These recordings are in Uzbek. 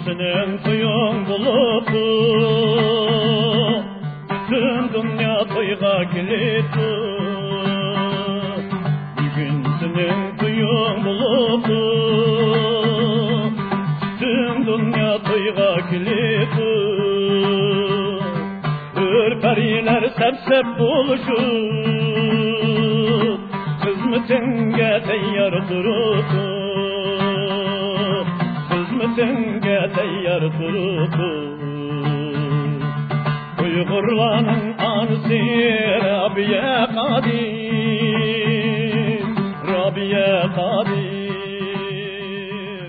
senin toyun bulutu bütün dünya toyga kilitli bugün senin toyun bulutu bütün dünya toyga kilitli Ürperiler sep buluşup hizmetine teyyar durup hizmetine teyyar durup Uygurların anısı Rabiye Kadir Rabiye Kadir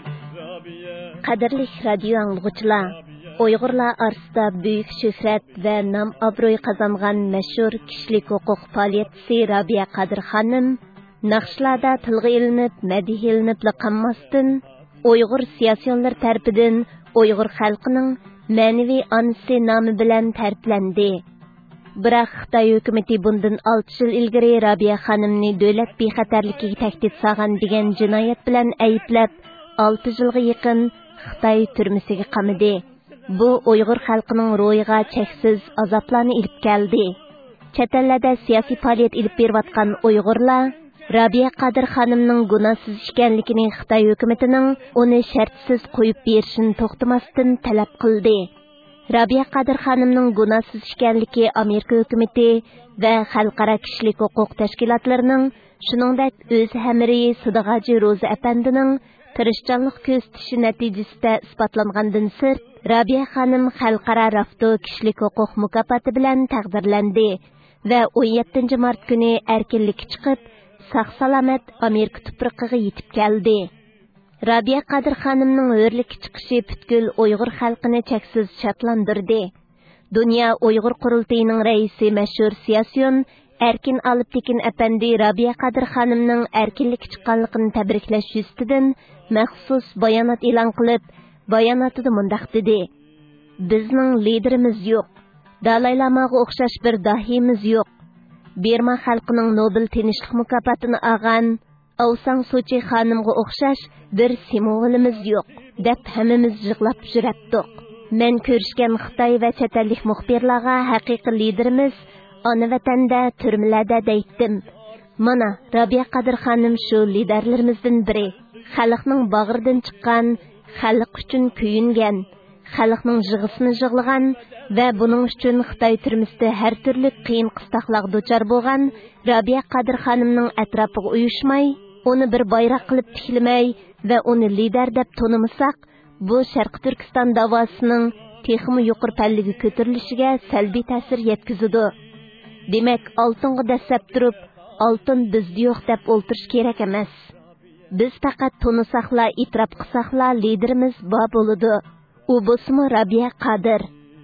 Qadirli radio anglagıçılar Uygurlar arasında büyük şöhret ve nam obro'y qazangan mashhur kishilik huquq faoliyatchisi Rabiya Qadir xonim naqshlarda tilga ilinib, madih ilinib qolmasdan Uyg'ur siyosiyonlar tarafidan Uyg'ur xalqining ma'naviy onasi nomi bilan ta'riflandi. Biroq Xitoy hukumati bundan 6 yil ilgari Rabiya xonimni davlat bexatarligiga tahdid solgan degan jinoyat bilan ayblab 6 yilga yaqin Xitoy turmasiga qamadi. Bu Uyg'ur xalqining ro'yiga cheksiz azoblarni ilib keldi. Chet ellarda siyosiy faoliyat ilib berayotgan Uyg'urlar Rabiya Qadir xonimning gunohsiz ekanligini Xitoy hukumatining uni shartsiz qo'yib berishini to'xtamasdan talab qildi. Rabiya Qadir xonimning gunohsiz ekanligi Amerika hukumati va xalqaro kishilik huquq tashkilotlarining, shuningdek o'z hamiri Sidigaji Ro'za apandining tirishchanlik ko'rsatishi natijasida isbotlangandan sirt Rabiya xonim xalqaro rafto kishilik huquq mukofoti bilan taqdirlandi va 17 mart kuni erkinlikka chiqib, sog'-salomat Amerika tuprog'iga yetib keldi. Rabiya Qadir xonimning hurlikka chiqishi butkul Uyg'ur xalqini cheksiz shodlantirdi. Dunyo Uyg'ur qurultayining raisi mashhur siyosiyon Erkin Aliptekin apandi Rabiya Qadir xonimning erkinlikka chiqqanligini tabriklash yuzasidan maxsus bayonot e'lon qilib, bayonotida mundaq dedi: Bizning liderimiz yo'q. Dalay Lamaga o'xshash bir dahiyimiz yo'q. Birma xalqining Nobel tinchlik mukofotini olgan Aung San Suu Kyi xonimga o'xshash bir simvolimiz yo'q, deb hammamiz yig'lab yuribdik. Men ko'rishgan Xitoy va chet ellik muxbirlarga haqiqiy liderimiz ona vatanda turmalarda deytdim. Mana Rabiya Qadir xonim shu liderlarimizdan biri. Xalqning bag'ridan chiqqan, xalq uchun kuyingan, xalqning yig'isini yig'lagan va buning uchun Xitoy turmusida har turli qiyin qistoqlarga duchor bo'lgan Rabiya Qadir xonimning atrofiga uyushmay, uni bir bayroq qilib tiklamay va uni lider deb tanımasak, bu Sharq Turkiston davosining texmi yuqori pallaga ko'tarilishiga salbiy ta'sir yetkazadi. Demak, oltinga dasab turib, oltin bizda yo'q deb o'ltirish kerak emas. Biz faqat tanısaqla, itiraf qilsaqla liderimiz bor bo'ladi. U bo'lsa Rabiya Qadir.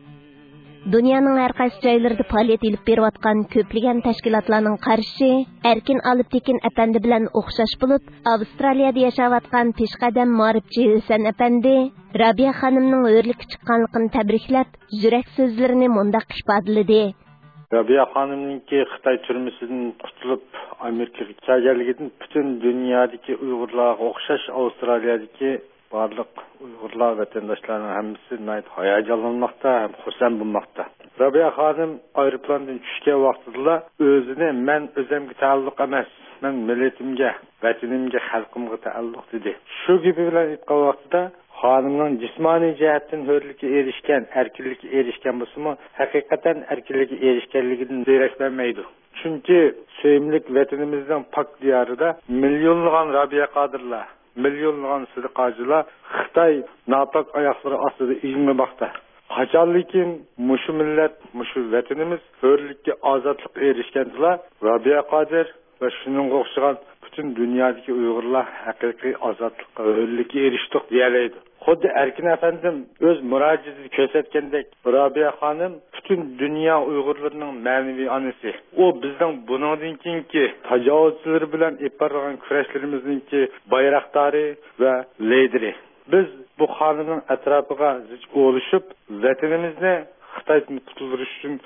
Dunyoning har qaysi joylarida faoliyat olib berayotgan ko'plagan tashkilotlarning qarashi Erkin Aliptekin apandi bilan o'xshash bo'lib, Avstraliyada yashayotgan peshqadam ma'rifchi Husan apandi Rabiya xonimning hurlikka chiqqanligini tabriklab, yurak so'zlarini mundaq ifodaladi. Rabiya xonimninki Xitoy turmasidan qutulib Amerikaga kelganligidan butun dunyodagi Uyg'urlarga o'xshash Avstraliyadagi barliq Uyg'urlar vatandoshlarning hammasi hayajonlanmoqda, ham xursand bo'lmoqda. Rabiya xonim aeroplandan tushgan vaqtida o'zini men o'zimga taalluq emas, men millatimga, vatanimga, xalqimga taalluq dedi. Shu gibi bilan aytgan vaqtida xonimning jismoniy jihatdan hurlikka erishgan, erkinlikka erishgan bo'lsa-mu, haqiqatan erkinlikka erishganligidan darak bermaydi. Chunki sevimlik vatanimizning pok diyorida millionlagan Rabiya Qadirlar, milyonlagan sidiqachilar Xitoy napak oyoqlari ostida ilinmoqda. Qachonlikin mushu millat, mushu vatanimiz hurlikka, ozodlikka erishganlar Rabiya Qadir va shuningga o'xshagan butun dunyodagi Uyg'urlar haqiqiy ozodlikka, hurlikka erishdik deyiladi. Xuddi Erkin afandim o'z murojaatida ko'rsatgandek, Rabiya xonim butun dunyo Uyg'urlarining ma'naviy onasi. U bizning buningdan keyingi tajovuzchilar bilan ipargan kurashlarimizning bayroqdori va lideri. Biz bu xonimning atrofiga zich olishib, vatanimizni Xitoydan qutqarish uchun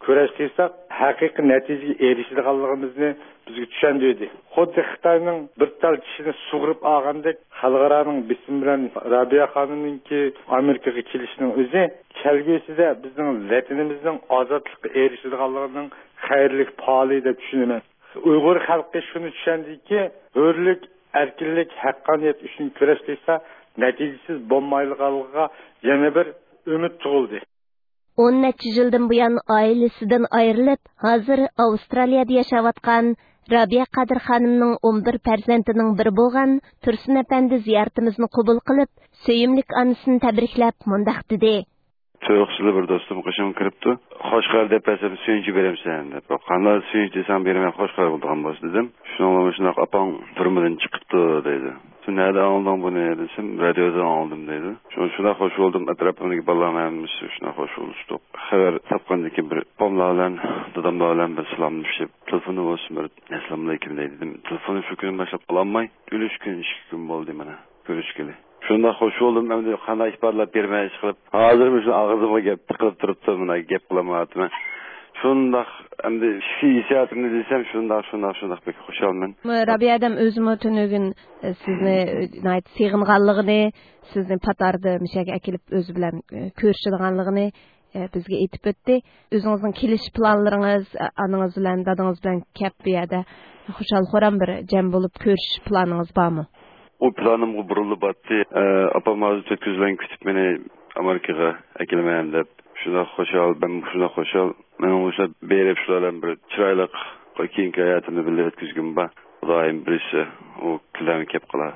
kurash qilsak, haqiqiy natijaga erishilganligimizni bizga tushundirdi. Xuddi Xitoyning bir tal kishini sug'urib olgandek, xalqaroning bism bilan Robiya xonimninki Amerikaga kelishining o'zi kelgusida bizning vatanimizning ozodlikka erishilganligining xayrli foli deb tushunaman. Uyg'ur xalqi shuni tushundiki, hurlik, erkinlik, haqqoniyat uchun kurash qilsa, natijasiz bo'lmaydiganligiga yana bir umid tug'ildi. 10 necha yildan buyon oilasidan ayrilib, hozir Avstraliyada yashayotgan Robiya Qadir xonimning 11 farzandining biri bo'lgan Tursun apandi ziyoratimizni qabul qilib, suyimlik onasini tabriklab mundaq dedi. To'yxsizli bir do'stim qo'shim kiribdi. Xo'shqar deb asab suyunchi beramsan deb. Qanday suyunchi desam beraman, xo'shqar bo'lgan bo'lsa dedim. Shuningdek apang turmadan chiqibdi dedi. Nerede aldım bunu desem, radyodan aldım dedi. Şuna hoş oldum, etrafımdaki balalarımız şuna hoş oluştuk. Haber tapkandaki bir pomlarla, dadamlarla bir selamlaşıp, telefonu olsun bir selamünaleyküm dedim. Telefonu şu gün başlap alanmay, 3 gün, 2 gün oldu bana görüşkeli. Şunda hoş oldum, hem de kanay ihbarlar vermeye çıkıp, hazırmış ağzıma gep tıkılıp durup da buna gep bulamadım. Şunda hem de şu hissiyatımı desem şunda pek hoş olman. Robiya adam özümü tünügün sizni nayt sığınğanlığını, sizni patardı, müşəki akilip özü bilen körüşüdüğanlığını bizge etip ötdi. Özünüzün keliş planlarınız, anınız bilen, dadınız bilen kep bir yada hoşal xoran bir cem bulup körüş planınız var mı? O planım burulub battı. Apam azı töküzlen kütüp beni Amerika'ya akilemeyem dep. Şuna hoşal, ben şuna hoşal. Ben olsa berip şularla bir çıraylık keyinki hayatımda birlikte ötküzgün ba. Xudoyim birisi o kilarni kep qilar.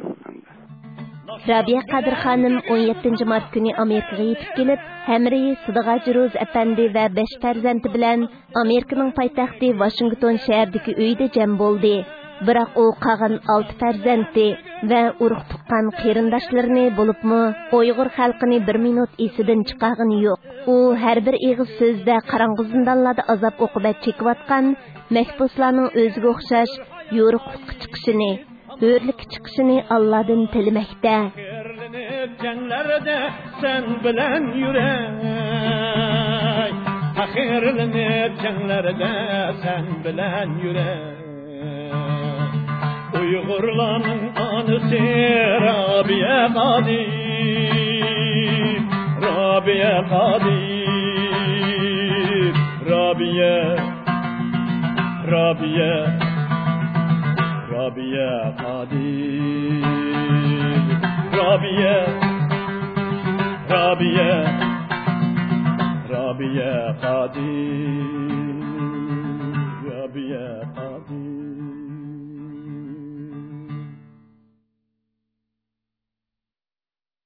Robiya Qadir xonim 17 mart kuni Amerikaga yetib kelib, hamriyi Sidig'ajiruz apandi va 5 farzandi bilan Amerikaning poytaxti Washington shahridagi uyda jam bo'ldi. Biroq u qolgan 6 farzandi va urug' tuqqan qarindoshlarini bo'libmi, Uyg'ur xalqini 1 minut esidan chiqargani yo'q. U har bir eg'iz so'zda qarang'i zindonlarda azob oqibat chekayotgan mahbuslarning o'ziga o'xshash yo'riqlikka chiqishini, hurlikka chiqishini Allohdan tilamoqda. Cenglerde sen bilen yürey, ahirlenip cenglerde sen bilen yürey. Uygurların anısı Robiya Qadir, Robiya Qadir, Robiya, Robiya, Robiya Qadir, Robiya, Robiya, Robiya Qadir.